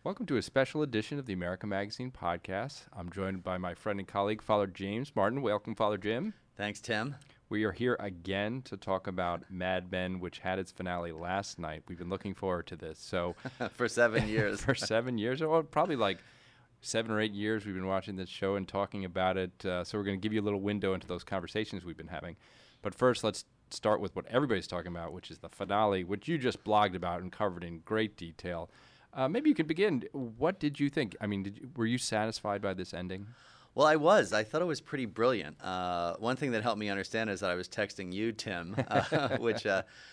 Welcome to a special edition of the America Magazine podcast. I'm joined by my friend and colleague, Father James Martin. Welcome, Father Jim. Thanks, Tim. We are here again to talk about Mad Men, which had its finale last night. We've been looking forward to this. So for 7 years. For 7 years, or probably like 7 or 8 years, we've been watching this show and talking about it. So we're going to give you a little window into those conversations we've been having. But first, let's start with what everybody's talking about, which is the finale, which you just blogged about and covered in great detail. Maybe you could begin. What did you think? I mean, were you satisfied by this ending? Well, I was. I thought it was pretty brilliant. One thing that helped me understand is that I was texting you, Tim, which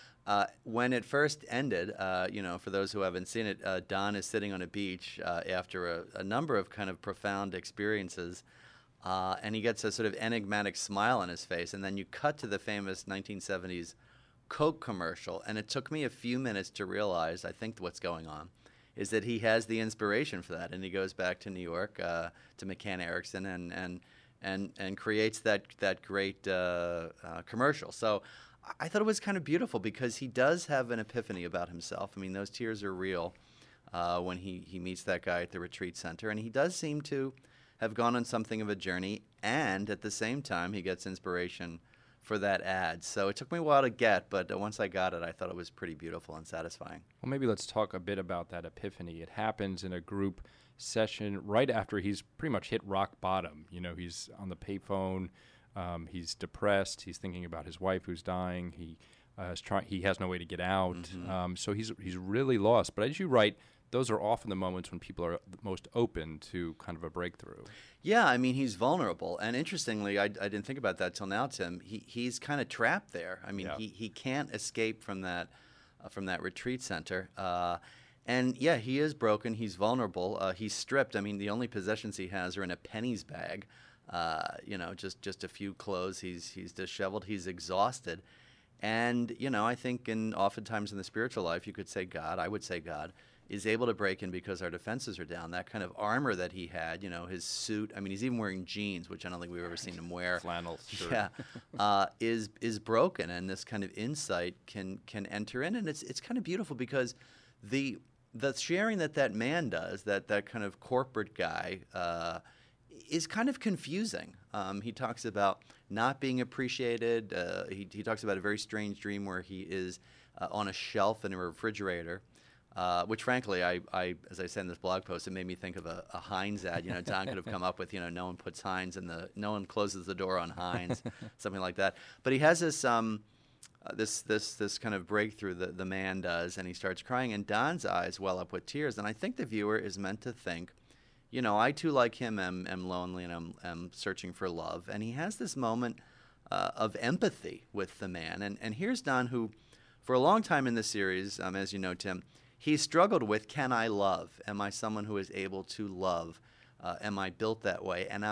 when it first ended, for those who haven't seen it, Don is sitting on a beach after a number of kind of profound experiences, and he gets a sort of enigmatic smile on his face, and then you cut to the famous 1970s Coke commercial, and it took me a few minutes to realize, I think, what's going on is that he has the inspiration for that, and he goes back to New York to McCann Erickson and creates that great commercial. So I thought it was kind of beautiful because he does have an epiphany about himself. I mean, those tears are real when he meets that guy at the retreat center, and he does seem to have gone on something of a journey, and at the same time he gets inspiration for that ad. So it took me a while to get, but once I got it, I thought it was pretty beautiful and satisfying. Well, maybe let's talk a bit about that epiphany. It happens in a group session right after he's pretty much hit rock bottom. You know, he's on the payphone, he's depressed, he's thinking about his wife who's dying, he has no way to get out, so he's really lost. But as you write, those are often the moments when people are most open to kind of a breakthrough. Yeah, I mean, he's vulnerable. And interestingly, I didn't think about that till now, Tim. He's kind of trapped there. I mean, he can't escape from that retreat center. And yeah, he is broken. He's vulnerable. He's stripped. I mean, the only possessions he has are in a pennies bag. Just a few clothes. He's disheveled. He's exhausted. And, I think oftentimes in the spiritual life, you could say God, I would say God, is able to break in because our defenses are down. That kind of armor that he had, his suit, I mean, he's even wearing jeans, which I don't think we've ever seen him wear. Flannel shirt. Yeah, is broken, and this kind of insight can enter in, and it's kind of beautiful because the sharing that man does, that kind of corporate guy, is kind of confusing. He talks about not being appreciated. He talks about a very strange dream where he is on a shelf in a refrigerator. Which, frankly, I as I said in this blog post, it made me think of a Heinz ad. Don could have come up with, no one puts Heinz no one closes the door on Heinz, something like that. But he has this kind of breakthrough that the man does, and he starts crying, and Don's eyes well up with tears. And I think the viewer is meant to think, I too, like him, am lonely and am searching for love. And he has this moment of empathy with the man. And here's Don, who, for a long time in this series, as you know, Tim, he struggled with, can I love? Am I someone who is able to love? Am I built that way? And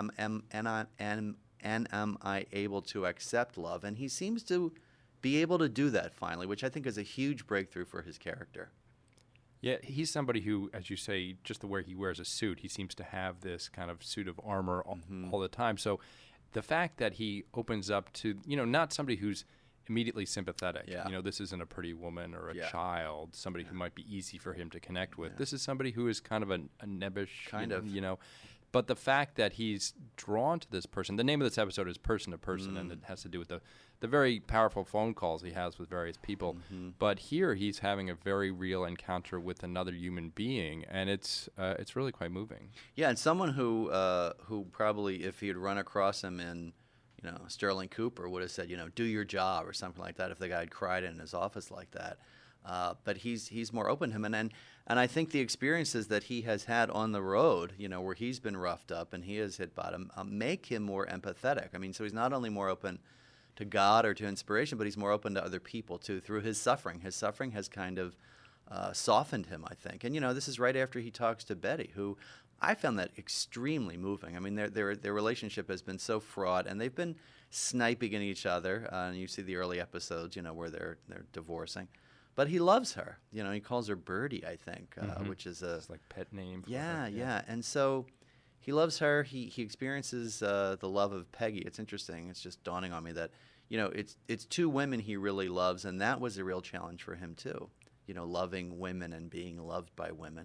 am I able to accept love? And he seems to be able to do that finally, which I think is a huge breakthrough for his character. Yeah, he's somebody who, as you say, just the way he wears a suit, he seems to have this kind of suit of armor all the time. So the fact that he opens up to, not somebody who's immediately sympathetic. Yeah. This isn't a pretty woman or a child, somebody who might be easy for him to connect with. This is somebody who is kind of a nebbish, kind of. But the fact that he's drawn to this person, the name of this episode is Person to Person, and it has to do with the very powerful phone calls he has with various people. But here he's having a very real encounter with another human being, and it's really quite moving. Yeah, and someone who probably, if he had run across him in Sterling Cooper, would have said, do your job or something like that if the guy had cried in his office like that. But he's more open to him. And I think the experiences that he has had on the road, where he's been roughed up and he has hit bottom, make him more empathetic. I mean, so he's not only more open to God or to inspiration, but he's more open to other people, too, through his suffering. His suffering has kind of softened him, I think. And, this is right after he talks to Betty, who I found that extremely moving. I mean, their relationship has been so fraught, and they've been sniping at each other. And you see the early episodes, where they're divorcing. But he loves her. He calls her Birdie, I think, which is it's like pet name. Yeah. And so he loves her. He experiences the love of Peggy. It's interesting. It's just dawning on me that, it's two women he really loves, and that was a real challenge for him too. Loving women and being loved by women.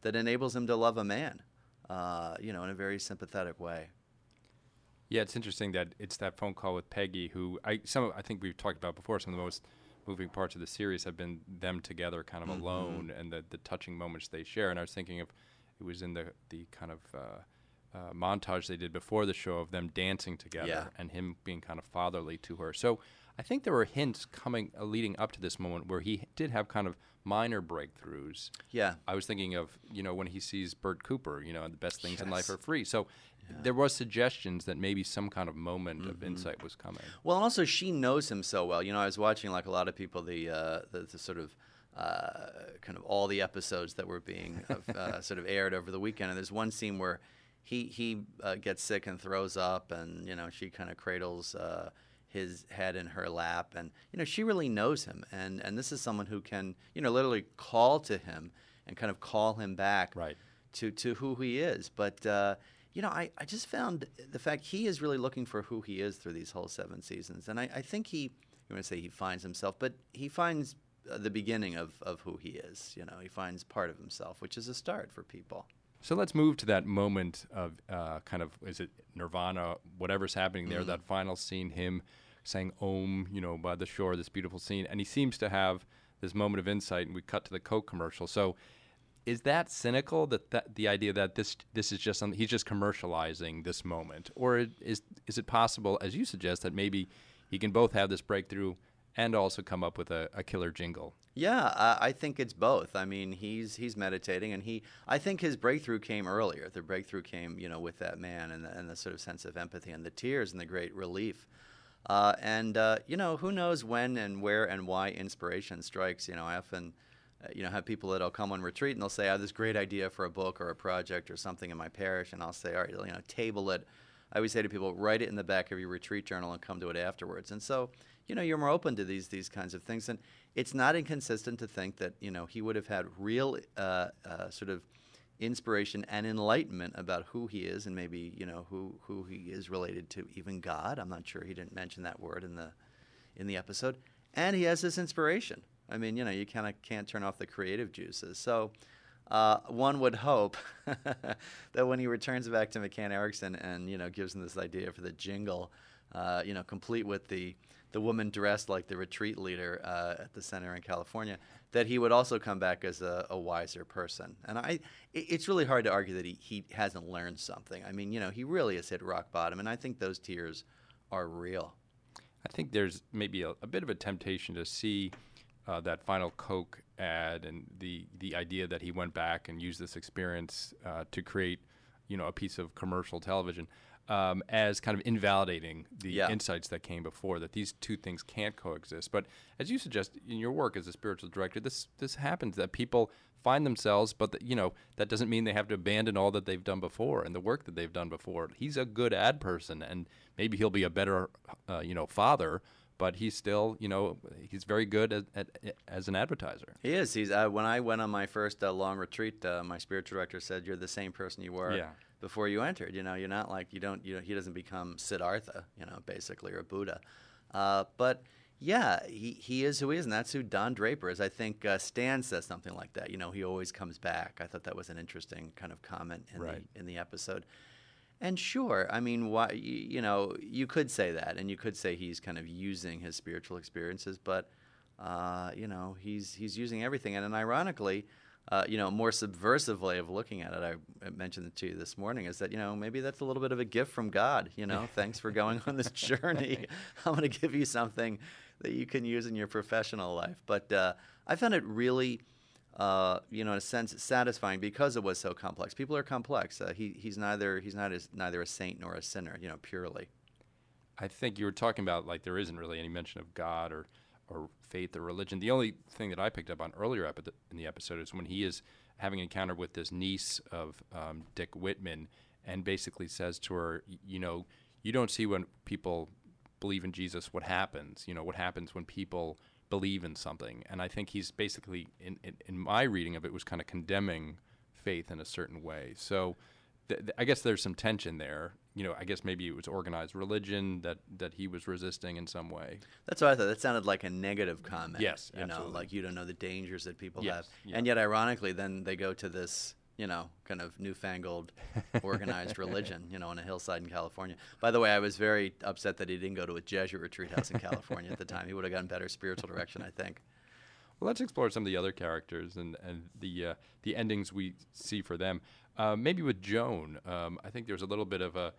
that enables him to love a man, in a very sympathetic way. Yeah, it's interesting that it's that phone call with Peggy, who I think we've talked about before. Some of the most moving parts of the series have been them together, kind of alone, and the touching moments they share. And I was thinking of it was in the kind of montage they did before the show of them dancing together and him being kind of fatherly to her. So I think there were hints coming leading up to this moment where he did have kind of minor breakthroughs. Yeah. I was thinking of, when he sees Bert Cooper, the best things in life are free. So there was suggestions that maybe some kind of moment of insight was coming. Well, and also she knows him so well. I was watching, like a lot of people, the sort of kind of all the episodes that were being sort of aired over the weekend. And there's one scene where he gets sick and throws up, and she kind of cradles his head in her lap, and she really knows him, and this is someone who can literally call to him and kind of call him back to who he is. But I just found the fact he is really looking for who he is through these whole 7 seasons, and I think you want to say he finds himself, but he finds the beginning of who he is. He finds part of himself, which is a start for people. So let's move to that moment of kind of, is it Nirvana, whatever's happening there, that final scene, him saying Om, by the shore, this beautiful scene. And he seems to have this moment of insight, and we cut to the Coke commercial. So is that cynical, that the idea that this is just something, he's just commercializing this moment? Or is it possible, as you suggest, that maybe he can both have this breakthrough and also come up with a killer jingle? Yeah, I think it's both. I mean, he's meditating, and I think his breakthrough came earlier. The breakthrough came, with that man and the sort of sense of empathy and the tears and the great relief. Who knows when and where and why inspiration strikes. I often, have people that'll come on retreat and they'll say, I have this great idea for a book or a project or something in my parish, and I'll say, all right, table it. I always say to people, write it in the back of your retreat journal and come to it afterwards. And so, you're more open to these kinds of things. And it's not inconsistent to think that, he would have had real sort of inspiration and enlightenment about who he is, and maybe, who he is related to, even God. I'm not sure, he didn't mention that word in the episode. And he has this inspiration. I mean, you kind of can't turn off the creative juices. So one would hope that when he returns back to McCann Erickson and, gives him this idea for the jingle, complete with the woman dressed like the retreat leader at the center in California, that he would also come back as a wiser person. And it's really hard to argue that he hasn't learned something. I mean, he really has hit rock bottom, and I think those tears are real. I think there's maybe a bit of a temptation to see that final Coke ad and the idea that he went back and used this experience to create, a piece of commercial television as kind of invalidating the insights that came before, that these two things can't coexist. But as you suggest in your work as a spiritual director, this happens, that people find themselves, but that doesn't mean they have to abandon all that they've done before and the work that they've done before. He's a good ad person, and maybe he'll be a better, father, but he's still, he's very good as an advertiser. He is. He's when I went on my first long retreat, my spiritual director said, "You're the same person you were before you entered. You're not like he doesn't become Siddhartha, basically, or Buddha, but." Yeah, he is who he is, and that's who Don Draper is. I think Stan says something like that. He always comes back. I thought that was an interesting kind of comment in the episode. And sure, I mean, why? You could say that, and you could say he's kind of using his spiritual experiences, but he's using everything. And ironically, a more subversive way of looking at it, I mentioned it to you this morning, is that, maybe that's a little bit of a gift from God. Thanks for going on this journey. I'm going to give you something that you can use in your professional life. But I found it really, in a sense, satisfying because it was so complex. People are complex. He's neither a saint nor a sinner, purely. I think you were talking about, like, there isn't really any mention of God or faith or religion. The only thing that I picked up on earlier in the episode is when he is having an encounter with this niece of Dick Whitman, and basically says to her, you don't see when people believe in Jesus what happens. What happens when people believe in something. And I think he's basically, in my reading of it, was kind of condemning faith in a certain way. So I guess there's some tension there. I guess maybe it was organized religion that he was resisting in some way. That's what I thought. That sounded like a negative comment. Yes, absolutely. Like you don't know the dangers that people have. Yeah. And yet, ironically, then they go to this kind of newfangled organized religion, on a hillside in California. By the way, I was very upset that he didn't go to a Jesuit retreat house in California at the time. He would have gotten better spiritual direction, I think. Well, let's explore some of the other characters and the endings we see for them. Maybe with Joan, I think there's a little bit of a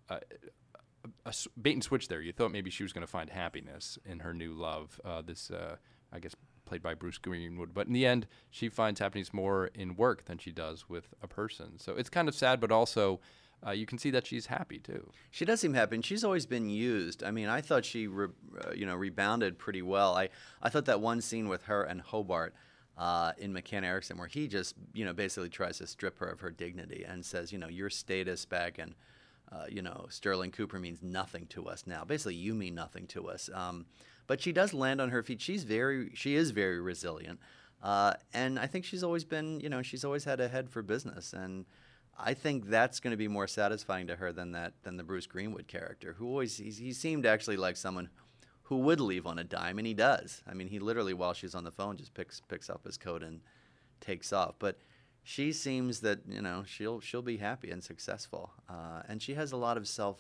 bait and switch there. You thought maybe she was going to find happiness in her new love, I guess, played by Bruce Greenwood. But in the end, she finds happiness more in work than she does with a person. So it's kind of sad, but also you can see that she's happy, too. She does seem happy, and she's always been used. I mean, I thought she rebounded pretty well. I thought that one scene with her and Hobart in McCann Erickson, where he just, basically tries to strip her of her dignity and says, your status back in Sterling Cooper means nothing to us now. Basically, you mean nothing to us. But she does land on her feet. She is very resilient. And I think she's always been, she's always had a head for business. And I think that's going to be more satisfying to her than the Bruce Greenwood character, who always, he seemed actually like someone who would leave on a dime, and he does. I mean, he literally, while she's on the phone, just picks up his coat and takes off. But she seems that she'll be happy and successful, and she has a lot of self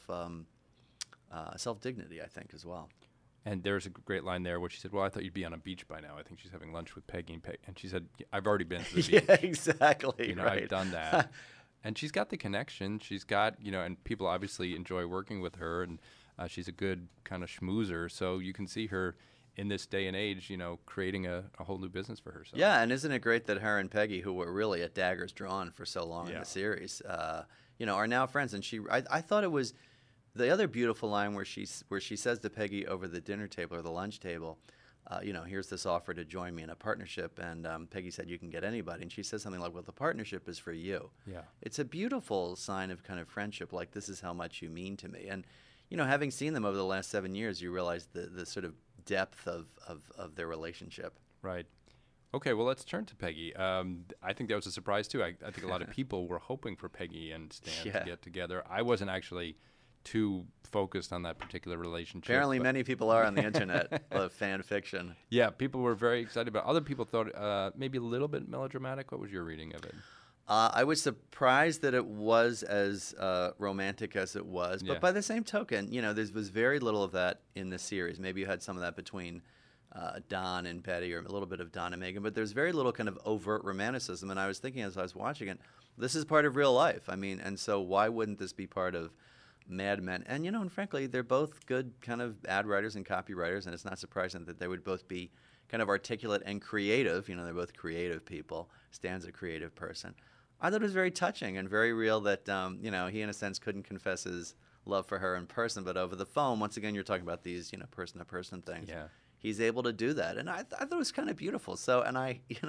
dignity, I think, as well. And there's a great line there where she said, "Well, I thought you'd be on a beach by now. I think she's having lunch with Peggy and she said, "I've already been to the beach." Yeah, exactly. Right. I've done that. And she's got the connection. She's got and people obviously enjoy working with her, and she's a good kind of schmoozer. So you can see her in this day and age, creating a whole new business for herself. Yeah, and isn't it great that her and Peggy, who were really at daggers drawn for so long in the series, are now friends? And I thought it was the other beautiful line where she says to Peggy over the dinner table or the lunch table, here's this offer to join me in a partnership. And Peggy said, you can get anybody. And she says something like, well, the partnership is for you. Yeah. It's a beautiful sign of kind of friendship, like this is how much you mean to me. And, having seen them over the last 7 years, you realize the sort of depth of their relationship. Right. Okay, well, let's turn to Peggy. I think that was a surprise, too. I think a lot of people were hoping for Peggy and Stan to get together. I wasn't actually too focused on that particular relationship. Apparently many people are on the internet of fan fiction. Yeah, people were very excited about it. Other people thought maybe a little bit melodramatic. What was your reading of it? I was surprised that it was as romantic as it was. But by the same token, there was very little of that in the series. Maybe you had some of that between Don and Betty, or a little bit of Don and Megan. But there's very little kind of overt romanticism. And I was thinking as I was watching it, this is part of real life. I mean, and so why wouldn't this be part of Mad Men? And, and frankly, they're both good kind of ad writers and copywriters. And it's not surprising that they would both be kind of articulate and creative. They're both creative people. Stan's a creative person. I thought it was very touching and very real that, he in a sense couldn't confess his love for her in person, but over the phone, once again, you're talking about these, person-to-person things. Yeah. He's able to do that. And I thought it was kind of beautiful. So, and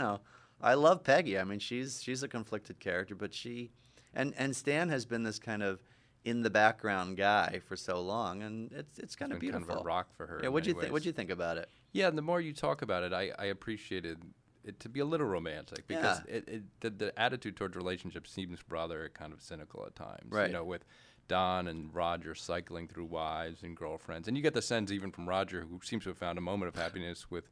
I love Peggy. I mean, she's a conflicted character, but and Stan has been this kind of in the background guy for so long, and it's kind of beautiful. Kind of a rock for her. Yeah, what'd you think about it? Yeah, and the more you talk about it, I appreciated it to be a little romantic, because the attitude towards relationships seems rather kind of cynical at times. Right. With Don and Roger cycling through wives and girlfriends, and you get the sense even from Roger, who seems to have found a moment of happiness with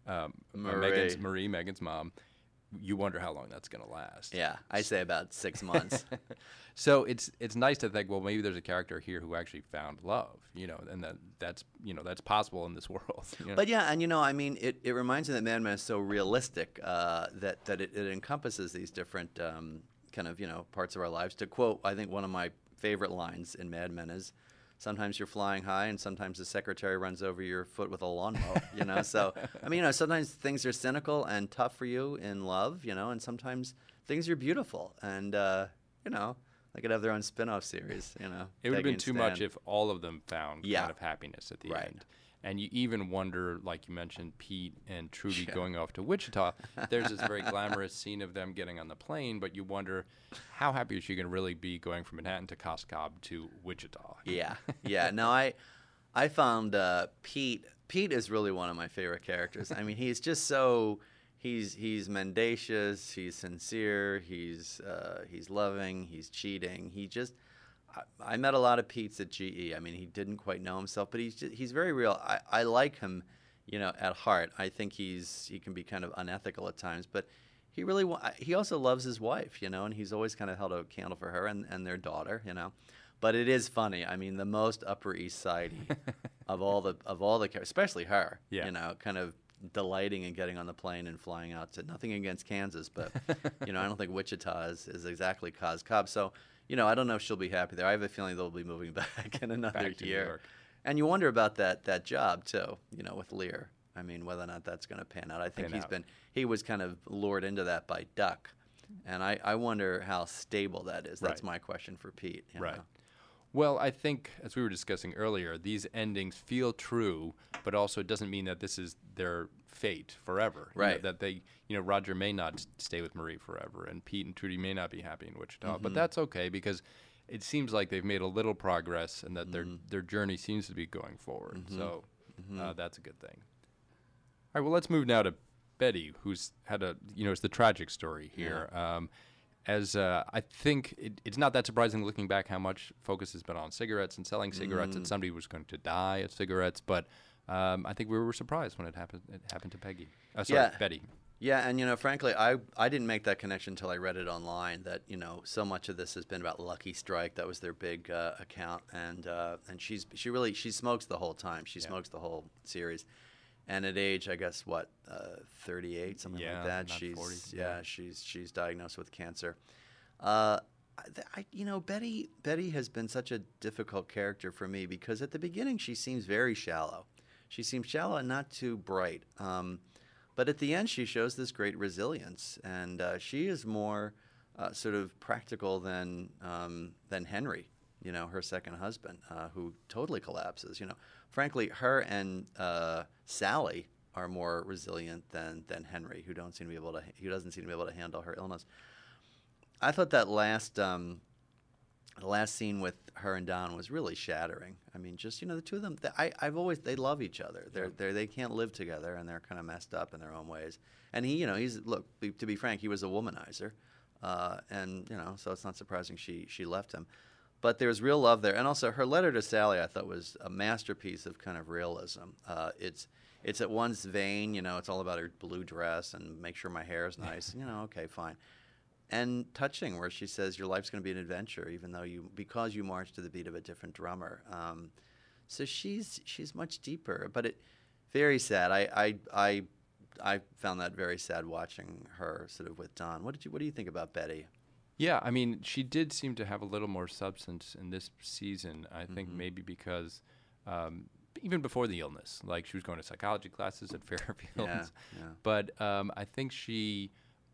Megan's mom. You wonder how long that's going to last. Yeah, I say about 6 months. So it's nice to think, well, maybe there's a character here who actually found love, and that's possible in this world. But yeah, and I mean, it reminds me that Mad Men is so realistic that it encompasses these different kind of parts of our lives. To quote, I think one of my favorite lines in Mad Men is, sometimes you're flying high, and sometimes the secretary runs over your foot with a lawnmower. So I mean, sometimes things are cynical and tough for you in love, and sometimes things are beautiful, and they could have their own spin-off series. It would have been too much if all of them found kind of happiness at the end. And you even wonder, like you mentioned, Pete and Trudy going off to Wichita. There's this very glamorous scene of them getting on the plane, but you wonder, how happy is she going to really be going from Manhattan to Cos Cob to Wichita? Yeah. No, I found Pete. Pete is really one of my favorite characters. I mean, he's just so he's mendacious, he's sincere, he's loving, he's cheating. I met a lot of Petes at GE. I mean, he didn't quite know himself, but he's very real. I like him, at heart. I think he can be kind of unethical at times, but he really he also loves his wife, and he's always kind of held a candle for her and their daughter, But it is funny. I mean, the most Upper East Side of all the characters, especially her. Yeah. Kind of delighting in getting on the plane and flying out to, nothing against Kansas, but I don't think Wichita is exactly Cos Cob. So I don't know if she'll be happy there. I have a feeling they'll be moving back in another Back to New year. York. And you wonder about that job too. With Lear. I mean, whether or not that's going to pan out. I think he was kind of lured into that by Duck, and I wonder how stable that is. That's my question for Pete. Right. Well, I think, as we were discussing earlier, these endings feel true, but also it doesn't mean that this is their fate forever. Right. That they, Roger may not stay with Marie forever, and Pete and Trudy may not be happy in Wichita. But that's okay, because it seems like they've made a little progress, and that their journey seems to be going forward. So that's a good thing. All right, well, let's move now to Betty, who's had it's the tragic story here. Yeah. I think it's not that surprising looking back how much focus has been on cigarettes and selling cigarettes, and somebody was going to die of cigarettes. But I think we were surprised when it happened. It happened to Peggy. Betty. Yeah, and frankly, I didn't make that connection until I read it online. That so much of this has been about Lucky Strike. That was their big account, and she smokes the whole time. She smokes the whole series. And at age, I guess, 38, something like that. She's 40. She's diagnosed with cancer. Betty has been such a difficult character for me because at the beginning she seems very shallow. She seems shallow and not too bright. But at the end she shows this great resilience, and she is more sort of practical than Henry. Her second husband, who totally collapses. Frankly, her and Sally are more resilient than Henry, who doesn't seem to be able to handle her illness. I thought that last scene with her and Don was really shattering. I mean, just the two of them. They love each other. They can't live together, and they're kind of messed up in their own ways. And to be frank, he was a womanizer, and so it's not surprising she left him. But there's real love there. And also her letter to Sally, I thought, was a masterpiece of kind of realism. It's at one's vein, it's all about her blue dress and make sure my hair is nice. Okay, fine. And touching, where she says, your life's going to be an adventure, because you march to the beat of a different drummer. So she's much deeper, but very sad. I found that very sad watching her sort of with Don. What do you think about Betty? Yeah, I mean, she did seem to have a little more substance in this season. I think maybe because even before the illness, like she was going to psychology classes at Fairfield. Yeah. But I think she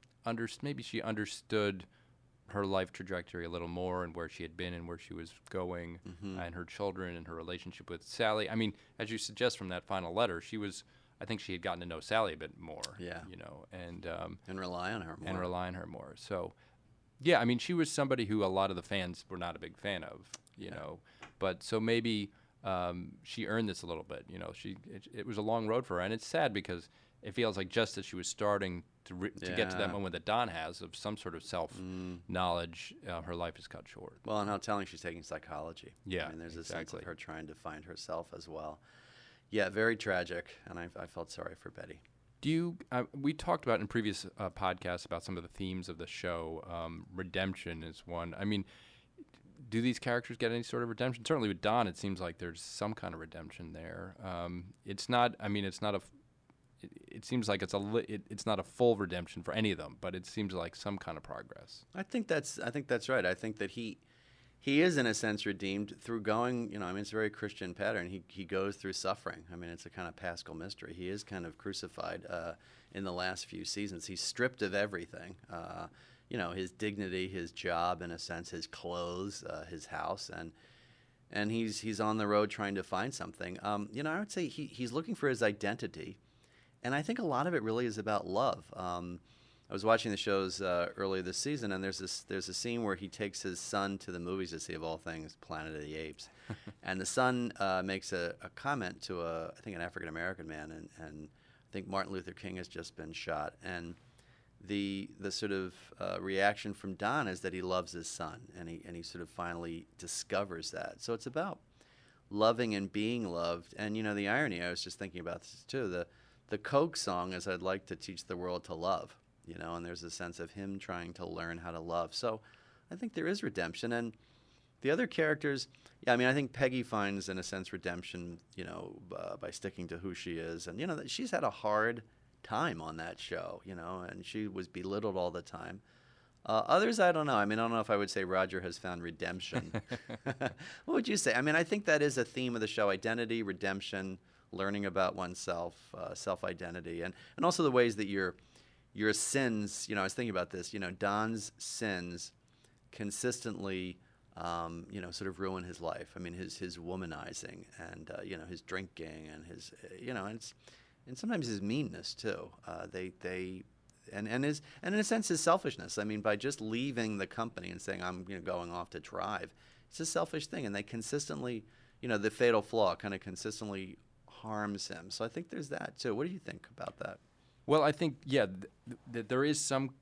understood her life trajectory a little more, and where she had been and where she was going, and her children and her relationship with Sally. I mean, as you suggest from that final letter, I think she had gotten to know Sally a bit more. Yeah. And rely on her more. So. Yeah, I mean, she was somebody who a lot of the fans were not a big fan of, But so maybe she earned this a little bit, It was a long road for her, and it's sad because it feels like just as she was starting to get to that moment that Don has of some sort of self-knowledge, her life is cut short. Well, and how telling she's taking psychology. Yeah, I mean, there's exactly. a sense of her trying to find herself as well. Yeah, very tragic, and I felt sorry for Betty. We talked about in previous podcasts about some of the themes of the show. Redemption is one. I mean, do these characters get any sort of redemption? Certainly with Don, it seems like there's some kind of redemption there. It seems like it's not a full redemption for any of them, but it seems like some kind of progress. I think that's right. I think that he is in a sense redeemed through going. It's a very Christian pattern. He goes through suffering. I mean, it's a kind of Paschal mystery. He is kind of crucified in the last few seasons. He's stripped of everything. His dignity, his job, in a sense, his clothes, his house, and he's on the road trying to find something. I would say he's looking for his identity, and I think a lot of it really is about love. I was watching the shows earlier this season, and there's a scene where he takes his son to the movies to see, of all things, Planet of the Apes, and the son makes a comment to I think an African American man, and I think Martin Luther King has just been shot, and the sort of reaction from Don is that he loves his son, and he sort of finally discovers that. So it's about loving and being loved, and the irony. I was just thinking about this too. The Coke song is "I'd like to teach the world to love." you know, and there's a sense of him trying to learn how to love. So I think there is redemption. And the other characters, yeah, I mean, I think Peggy finds, in a sense, redemption, you know, by sticking to who she is. And, you know, she's had a hard time on that show, you know, and she was belittled all the time. Others, I don't know. I mean, I don't know if I would say Roger has found redemption. What would you say? I mean, I think that is a theme of the show: identity, redemption, learning about oneself, self-identity, and also the ways that your sins. You know, I was thinking about this. You know, Don's sins consistently, you know, sort of ruin his life. I mean, his womanizing and you know, his drinking and his you know, and sometimes his meanness too. And in a sense, his selfishness. I mean, by just leaving the company and saying, I'm, you know, going off to drive, it's a selfish thing. And they consistently, you know, the fatal flaw kind of consistently harms him. So I think there's that too. What do you think about that? Well, I think, yeah, that there is some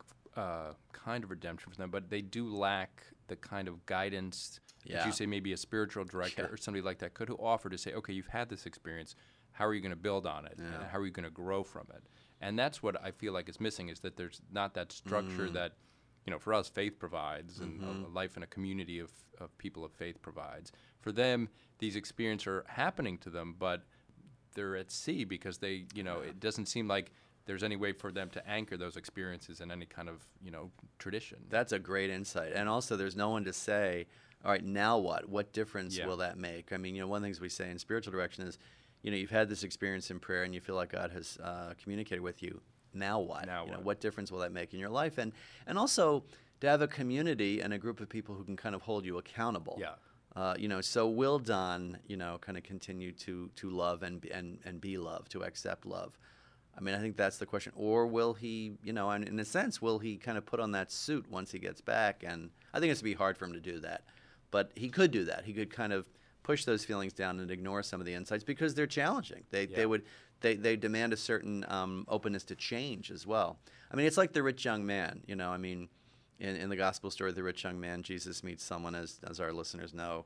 kind of redemption for them, but they do lack the kind of guidance that you say maybe a spiritual director or somebody like that could offer to say, okay, you've had this experience. How are you going to build on it? And how are you going to grow from it? And that's what I feel like is missing, is that there's not that structure that, you know, for us, faith provides, and a life in a community of people of faith provides. For them, these experiences are happening to them, but they're at sea because they, you know, it doesn't seem like there's any way for them to anchor those experiences in any kind of, you know, tradition. That's a great insight. And also, there's no one to say, all right, now what? What difference will that make? I mean, you know, one of the things we say in spiritual direction is, you know, you've had this experience in prayer and you feel like God has communicated with you. Now what? You know, what difference will that make in your life? And also to have a community and a group of people who can kind of hold you accountable. Yeah. You know, so will Don, you know, kind of continue to love and be loved, to accept love? I mean, I think that's the question. Or will he, you know, and in a sense, will he kind of put on that suit once he gets back? And I think it's going to be hard for him to do that. But he could do that. He could kind of push those feelings down and ignore some of the insights because they're challenging. They demand a certain openness to change as well. I mean, it's like the rich young man. You know, I mean, in the gospel story, the rich young man, Jesus meets someone, as our listeners know.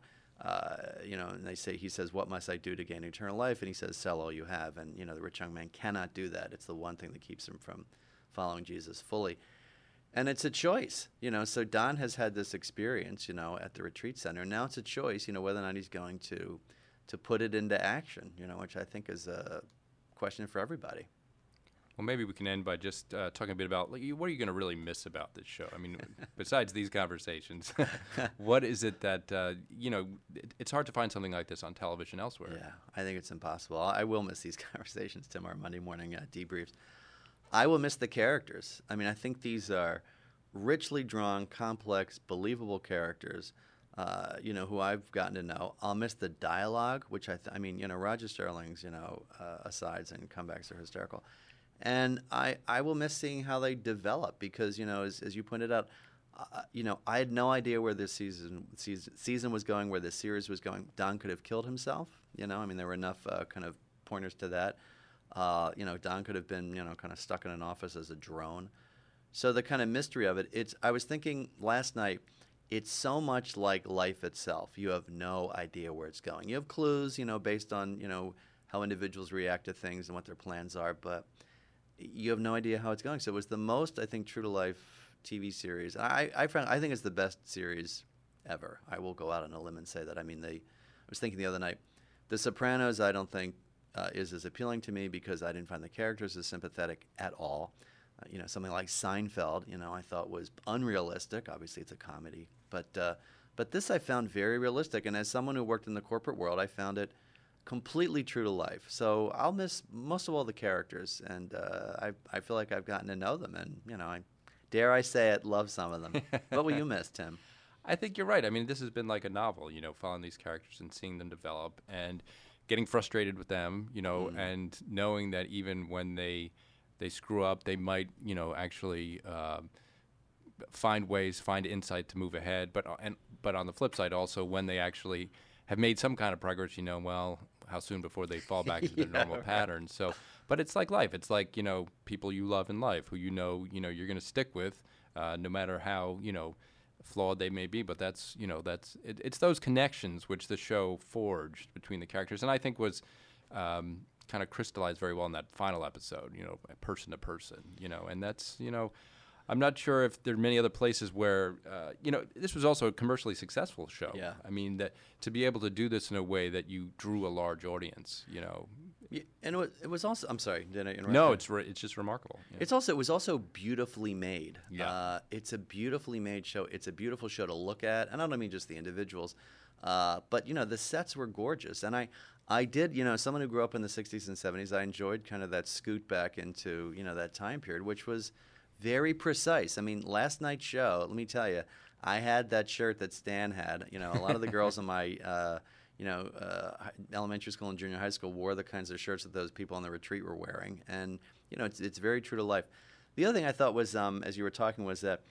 You know, and he says, "What must I do to gain eternal life?" And he says, "Sell all you have." And you know, the rich young man cannot do that. It's the one thing that keeps him from following Jesus fully. And it's a choice, you know. So Don has had this experience, you know, at the retreat center. Now it's a choice, you know, whether or not he's going to put it into action, you know, which I think is a question for everybody. Well, maybe we can end by just talking a bit about, like, what are you going to really miss about this show? I mean, besides these conversations, what is it that, you know, it's hard to find something like this on television elsewhere. Yeah, I think it's impossible. I will miss these conversations, Tim, our Monday morning debriefs. I will miss the characters. I mean, I think these are richly drawn, complex, believable characters, you know, who I've gotten to know. I'll miss the dialogue, which I mean, you know, Roger Sterling's, you know, asides and comebacks are hysterical. And I will miss seeing how they develop because, you know, as you pointed out, you know, I had no idea where this season was going, where this series was going. Don could have killed himself, you know. I mean, there were enough kind of pointers to that. You know, Don could have been, you know, kind of stuck in an office as a drone. So the kind of mystery of it, I was thinking last night, it's so much like life itself. You have no idea where it's going. You have clues, you know, based on, you know, how individuals react to things and what their plans are, but you have no idea how it's going. So it was the most, I think, true to life TV series. I think it's the best series ever. I will go out on a limb and say that. I mean, I was thinking the other night, The Sopranos, I don't think is as appealing to me because I didn't find the characters as sympathetic at all. You know, something like Seinfeld, you know, I thought was unrealistic. Obviously, it's a comedy, but this I found very realistic. And as someone who worked in the corporate world, I found it completely true to life. So I'll miss most of all the characters, and I feel like I've gotten to know them, and you know, dare I say it, love some of them. What will you miss, Tim? I think you're right. I mean, this has been like a novel, you know, following these characters and seeing them develop and getting frustrated with them, you know, and knowing that even when they screw up, they might, you know, actually find insight to move ahead. But on the flip side, also when they actually have made some kind of progress, you know, well, how soon before they fall back into their normal pattern. So, but it's like life. It's like, you know, people you love in life who you know you're going to stick with, no matter how, you know, flawed they may be. But that's, you know, it's those connections which the show forged between the characters, and I think was kind kind of crystallized very well in that final episode, person to person, and that's, I'm not sure if there are many other places where, this was also a commercially successful show. Yeah. I mean, that to be able to do this in a way that you drew a large audience, Yeah, and it was also. I'm sorry, did I interrupt? No, you? it's just remarkable. Yeah. It was also beautifully made. Yeah. It's a beautifully made show. It's a beautiful show to look at, and I don't mean just the individuals, but the sets were gorgeous, and I did, someone who grew up in the 60s and 70s, I enjoyed kind of that scoot back into that time period, which was very precise. I mean, last night's show, let me tell you, I had that shirt that Stan had. A lot of the girls in my elementary school and junior high school wore the kinds of shirts that those people on the retreat were wearing, and it's very true to life. The other thing I thought was, as you were talking, was that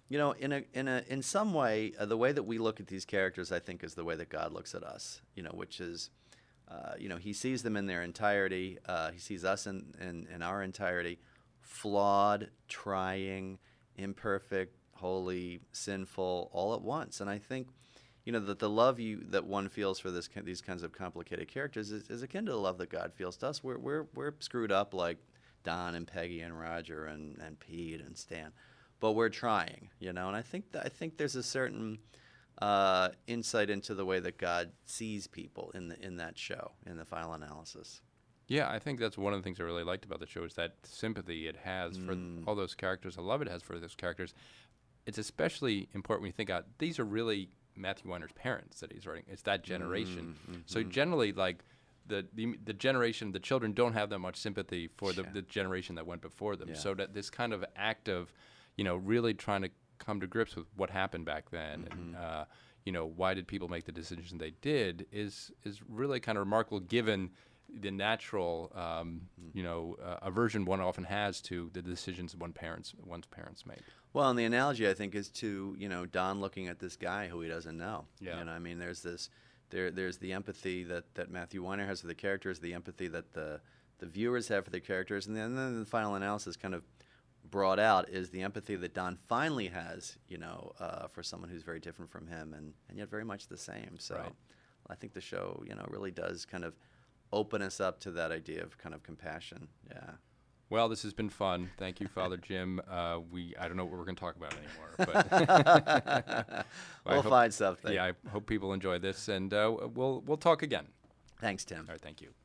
in some way, the way that we look at these characters, I think, is the way that God looks at us. Which is, He sees them in their entirety. He sees us in our entirety, flawed, trying, imperfect, holy, sinful, all at once. And I think that the love that one feels for these kinds of complicated characters is akin to the love that God feels to us. We're screwed up like Don and Peggy and Roger and Pete and Stan, but we're trying, and I think there's a certain insight into the way that God sees people in that show, in the final analysis. Yeah, I think that's one of the things I really liked about the show is that sympathy it has for all those characters. The love it has for those characters. It's especially important when you think out, these are really Matthew Weiner's parents that he's writing. It's that generation. Mm-hmm. So generally, like, the generation, the children don't have that much sympathy for the generation that went before them. Yeah. So that this kind of act of, really trying to come to grips with what happened back then and, why did people make the decision they did is really kind of remarkable given the natural, aversion one often has to the decisions one's parents make. Well, and the analogy, I think, is to, Don looking at this guy who he doesn't know. Yeah. I mean, there's the empathy that Matthew Weiner has for the characters, the empathy that the viewers have for the characters, and then the final analysis kind of brought out is the empathy that Don finally has, for someone who's very different from him and yet very much the same. So Right. I think the show, really does kind of open us up to that idea of kind of compassion. Yeah. Well, this has been fun. Thank you, Father Jim. I don't know what we're going to talk about anymore, but We'll find something. Yeah, I hope people enjoy this, and we'll talk again. Thanks, Tim. All right, thank you.